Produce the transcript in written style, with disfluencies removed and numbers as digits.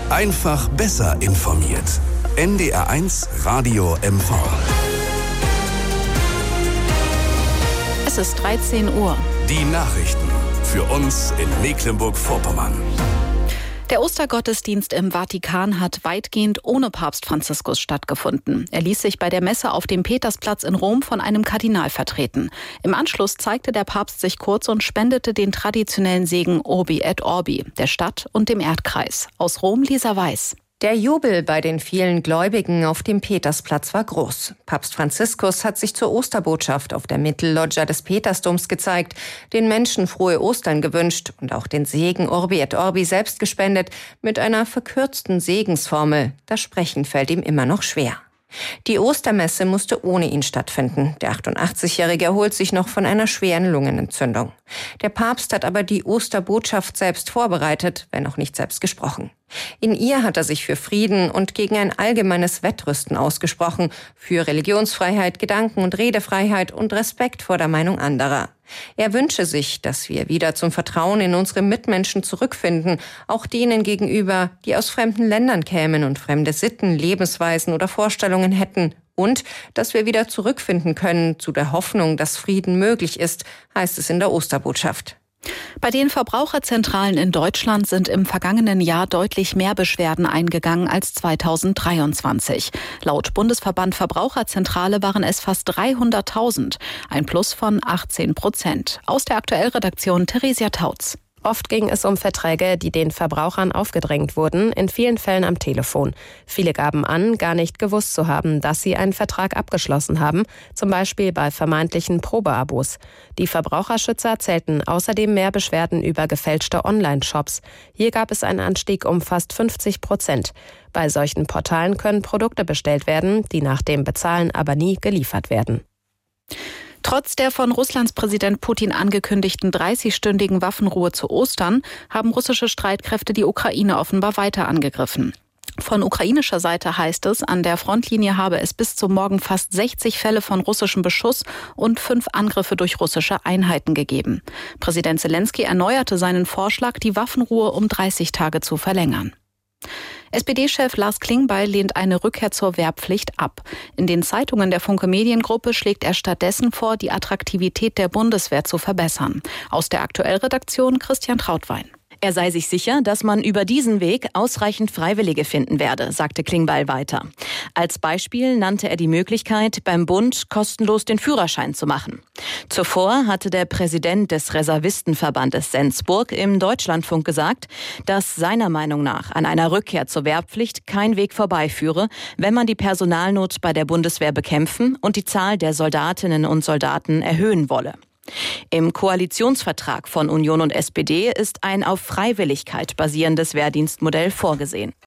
Einfach besser informiert. NDR1 Radio MV. Es ist 13 Uhr. Die Nachrichten für uns in Mecklenburg-Vorpommern. Der Ostergottesdienst im Vatikan hat weitgehend ohne Papst Franziskus stattgefunden. Er ließ sich bei der Messe auf dem Petersplatz in Rom von einem Kardinal vertreten. Im Anschluss zeigte der Papst sich kurz und spendete den traditionellen Segen Urbi et Orbi, der Stadt und dem Erdkreis. Aus Rom Lisa Weiß. Der Jubel bei den vielen Gläubigen auf dem Petersplatz war groß. Papst Franziskus hat sich zur Osterbotschaft auf der Mittelloggia des Petersdoms gezeigt, den Menschen frohe Ostern gewünscht und auch den Segen Urbi et Orbi selbst gespendet mit einer verkürzten Segensformel. Das Sprechen fällt ihm immer noch schwer. Die Ostermesse musste ohne ihn stattfinden. Der 88-Jährige erholt sich noch von einer schweren Lungenentzündung. Der Papst hat aber die Osterbotschaft selbst vorbereitet, wenn auch nicht selbst gesprochen. In ihr hat er sich für Frieden und gegen ein allgemeines Wettrüsten ausgesprochen, für Religionsfreiheit, Gedanken- und Redefreiheit und Respekt vor der Meinung anderer. Er wünsche sich, dass wir wieder zum Vertrauen in unsere Mitmenschen zurückfinden, auch denen gegenüber, die aus fremden Ländern kämen und fremde Sitten, Lebensweisen oder Vorstellungen hätten. Und dass wir wieder zurückfinden können zu der Hoffnung, dass Frieden möglich ist, heißt es in der Osterbotschaft. Bei den Verbraucherzentralen in Deutschland sind im vergangenen Jahr deutlich mehr Beschwerden eingegangen als 2023. Laut Bundesverband Verbraucherzentrale waren es fast 300.000, ein Plus von 18%. Aus der Aktuellredaktion Theresia Tautz. Oft ging es um Verträge, die den Verbrauchern aufgedrängt wurden, in vielen Fällen am Telefon. Viele gaben an, gar nicht gewusst zu haben, dass sie einen Vertrag abgeschlossen haben, zum Beispiel bei vermeintlichen Probeabos. Die Verbraucherschützer zählten außerdem mehr Beschwerden über gefälschte Online-Shops. Hier gab es einen Anstieg um fast 50%. Bei solchen Portalen können Produkte bestellt werden, die nach dem Bezahlen aber nie geliefert werden. Trotz der von Russlands Präsident Putin angekündigten 30-stündigen Waffenruhe zu Ostern haben russische Streitkräfte die Ukraine offenbar weiter angegriffen. Von ukrainischer Seite heißt es, an der Frontlinie habe es bis zum Morgen fast 60 Fälle von russischem Beschuss und 5 Angriffe durch russische Einheiten gegeben. Präsident Zelensky erneuerte seinen Vorschlag, die Waffenruhe um 30 Tage zu verlängern. SPD-Chef Lars Klingbeil lehnt eine Rückkehr zur Wehrpflicht ab. In den Zeitungen der Funke Mediengruppe schlägt er stattdessen vor, die Attraktivität der Bundeswehr zu verbessern. Aus der Aktuellredaktion Christian Trautwein. Er sei sich sicher, dass man über diesen Weg ausreichend Freiwillige finden werde, sagte Klingbeil weiter. Als Beispiel nannte er die Möglichkeit, beim Bund kostenlos den Führerschein zu machen. Zuvor hatte der Präsident des Reservistenverbandes Sensburg im Deutschlandfunk gesagt, dass seiner Meinung nach an einer Rückkehr zur Wehrpflicht kein Weg vorbeiführe, wenn man die Personalnot bei der Bundeswehr bekämpfen und die Zahl der Soldatinnen und Soldaten erhöhen wolle. Im Koalitionsvertrag von Union und SPD ist ein auf Freiwilligkeit basierendes Wehrdienstmodell vorgesehen.